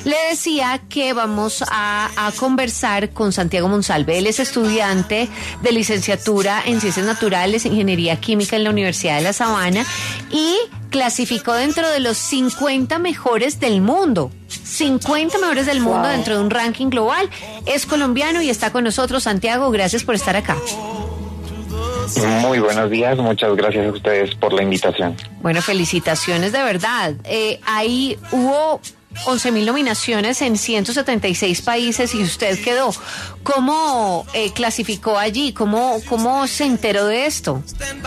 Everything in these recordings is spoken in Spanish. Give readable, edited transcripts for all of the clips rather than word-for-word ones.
Le decía que vamos a conversar con Santiago Monsalve. Él es estudiante de licenciatura en Ciencias Naturales e Ingeniería Química en la Universidad de La Sabana y clasificó dentro de los 50 mejores del mundo. 50 mejores del mundo dentro de un ranking global. Es colombiano y está con nosotros. Santiago, gracias por estar acá. Muy buenos días, muchas gracias a ustedes por la invitación. Bueno, felicitaciones de verdad. Ahí hubo 11.000 nominaciones en 176 países y usted quedó. ¿Cómo clasificó allí? ¿Cómo se enteró de esto?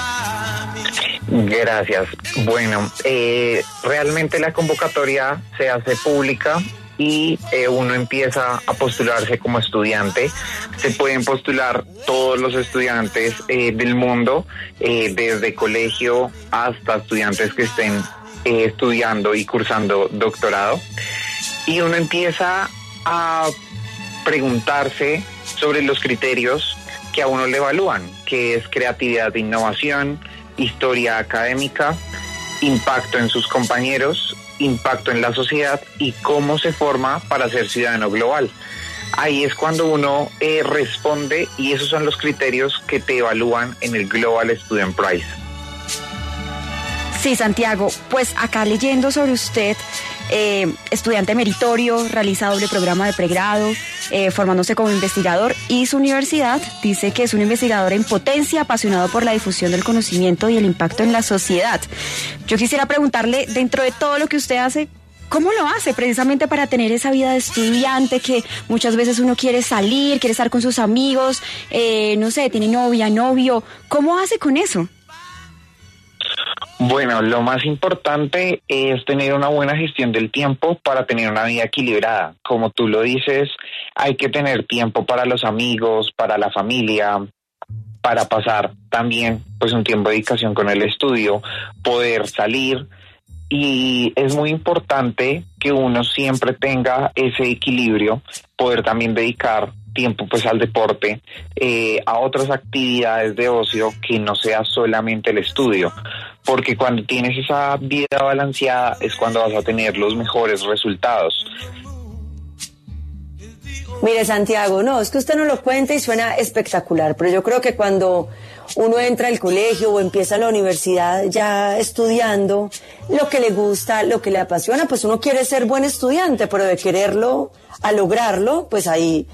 Gracias. Bueno, realmente la convocatoria se hace pública y uno empieza a postularse como estudiante. Se pueden postular todos los estudiantes del mundo, desde colegio hasta estudiantes que estén estudiando y cursando doctorado. Y uno empieza a preguntarse sobre los criterios que a uno le evalúan, que es creatividad e innovación, historia académica, impacto en sus compañeros, impacto en la sociedad y cómo se forma para ser ciudadano global. Ahí es cuando uno responde y esos son los criterios que te evalúan en el Global Student Prize. Sí, Santiago, pues acá leyendo sobre usted, estudiante meritorio, realiza doble programa de pregrado, formándose como investigador y su universidad dice que es un investigador en potencia, apasionado por la difusión del conocimiento y el impacto en la sociedad. Yo quisiera preguntarle, dentro de todo lo que usted hace, ¿cómo lo hace precisamente para tener esa vida de estudiante que muchas veces uno quiere salir, quiere estar con sus amigos, no sé, tiene novia, novio? ¿Cómo hace con eso? Bueno, lo más importante es tener una buena gestión del tiempo para tener una vida equilibrada. Como tú lo dices, hay que tener tiempo para los amigos, para la familia, para pasar también pues un tiempo de dedicación con el estudio, poder salir. Y es muy importante que uno siempre tenga ese equilibrio, poder también dedicar tiempo pues al deporte, a otras actividades de ocio que no sea solamente el estudio, porque cuando tienes esa vida balanceada es cuando vas a tener los mejores resultados. Mire, Santiago, no, es que usted no lo cuenta y suena espectacular, pero yo creo que cuando uno entra al colegio o empieza la universidad ya estudiando lo que le gusta, lo que le apasiona, pues uno quiere ser buen estudiante, pero de quererlo a lograrlo, pues hay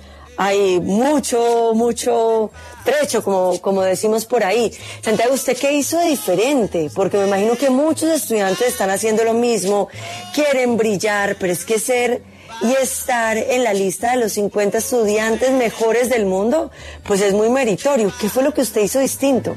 mucho trecho, como decimos por ahí. Santiago, ¿usted qué hizo de diferente? Porque me imagino que muchos estudiantes están haciendo lo mismo, quieren brillar, pero es que ser y estar en la lista de los 50 estudiantes mejores del mundo, pues es muy meritorio. ¿Qué fue lo que usted hizo distinto?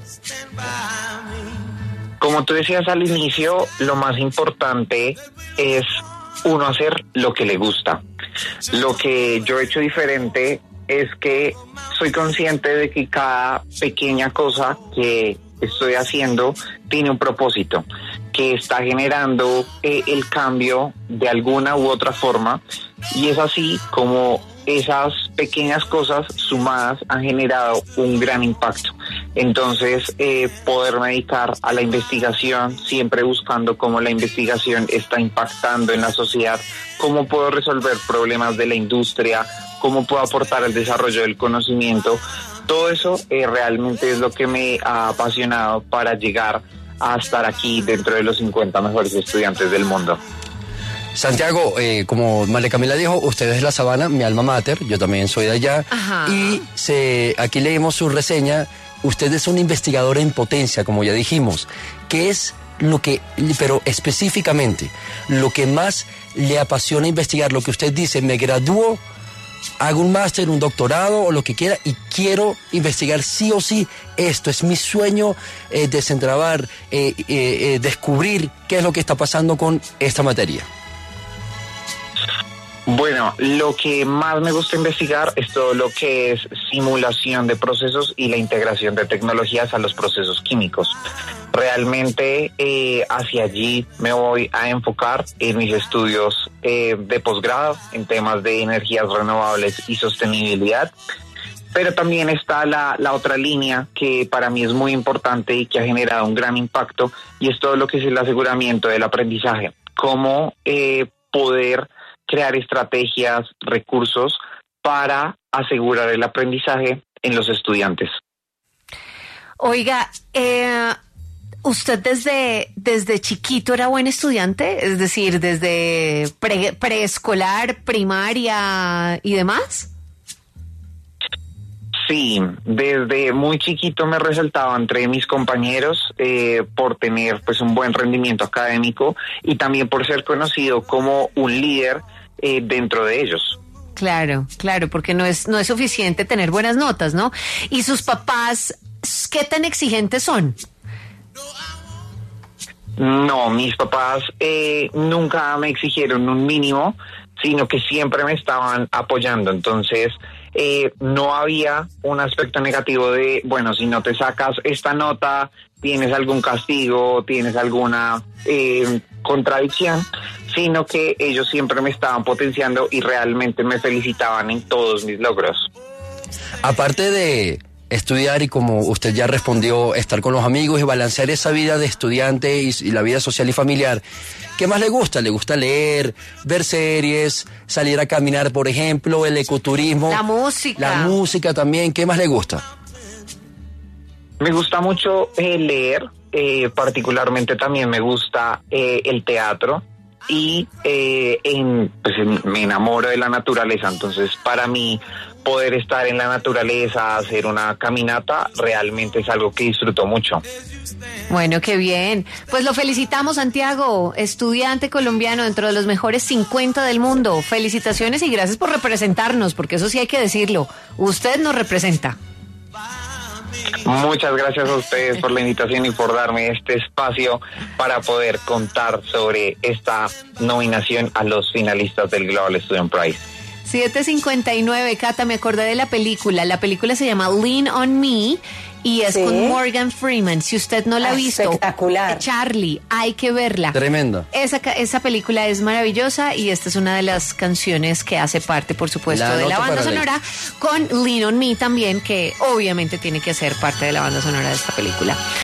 Como tú decías al inicio, lo más importante es uno hacer lo que le gusta. Lo que yo he hecho diferente es que soy consciente de que cada pequeña cosa que estoy haciendo tiene un propósito, que está generando el cambio de alguna u otra forma, y es así como esas pequeñas cosas sumadas han generado un gran impacto. Entonces, poderme dedicar a la investigación, siempre buscando cómo la investigación está impactando en la sociedad, cómo puedo resolver problemas de la industria, cómo puedo aportar al desarrollo del conocimiento. Todo eso realmente es lo que me ha apasionado para llegar a estar aquí dentro de los 50 mejores estudiantes del mundo. Santiago, como María Camila dijo, usted es de La Sabana, mi alma mater, yo también soy de allá. Ajá. Y aquí leemos su reseña. Usted es un investigador en potencia, como ya dijimos. ¿Qué es lo que, pero específicamente, lo que más le apasiona investigar? Lo que usted dice, me gradúo, hago un máster, un doctorado o lo que quiera y quiero investigar sí o sí esto. Es mi sueño, desentrabar, descubrir qué es lo que está pasando con esta materia. Bueno, lo que más me gusta investigar es todo lo que es simulación de procesos y la integración de tecnologías a los procesos químicos. Realmente hacia allí me voy a enfocar en mis estudios de posgrado en temas de energías renovables y sostenibilidad. Pero también está la otra línea que para mí es muy importante y que ha generado un gran impacto, y es todo lo que es el aseguramiento del aprendizaje. Cómo poder crear estrategias, recursos para asegurar el aprendizaje en los estudiantes. Oiga, ¿usted desde chiquito era buen estudiante? Es decir, desde preescolar, primaria y demás. Sí, desde muy chiquito me resaltaba entre mis compañeros por tener pues un buen rendimiento académico y también por ser conocido como un líder dentro de ellos. Claro, porque no es suficiente tener buenas notas, ¿no? ¿Y sus papás qué tan exigentes son? No, mis papás nunca me exigieron un mínimo, sino que siempre me estaban apoyando. Entonces, no había un aspecto negativo de, bueno, si no te sacas esta nota, tienes algún castigo, tienes alguna contradicción, sino que ellos siempre me estaban potenciando y realmente me felicitaban en todos mis logros. Aparte de estudiar y, como usted ya respondió, estar con los amigos y balancear esa vida de estudiante y la vida social y familiar, ¿qué más le gusta? ¿Le gusta leer, ver series, salir a caminar, por ejemplo, el ecoturismo? La música. La música también, ¿qué más le gusta? Me gusta mucho leer, particularmente también me gusta el teatro y me enamoro de la naturaleza. Entonces, para mí, poder estar en la naturaleza, hacer una caminata, realmente es algo que disfruto mucho. Bueno, qué bien. Pues lo felicitamos, Santiago, estudiante colombiano dentro de los mejores 50 del mundo. Felicitaciones y gracias por representarnos, porque eso sí hay que decirlo. Usted nos representa. Muchas gracias a ustedes por la invitación y por darme este espacio para poder contar sobre esta nominación a los finalistas del Global Student Prize. 7:59, Cata, me acordé de la película. La película se llama Lean on Me y es con Morgan Freeman. Si usted no la ha visto, espectacular. Charlie, hay que verla. Tremenda. Esa película es maravillosa y esta es una de las canciones que hace parte, por supuesto, de la banda sonora, con Lean on Me también, que obviamente tiene que ser parte de la banda sonora de esta película.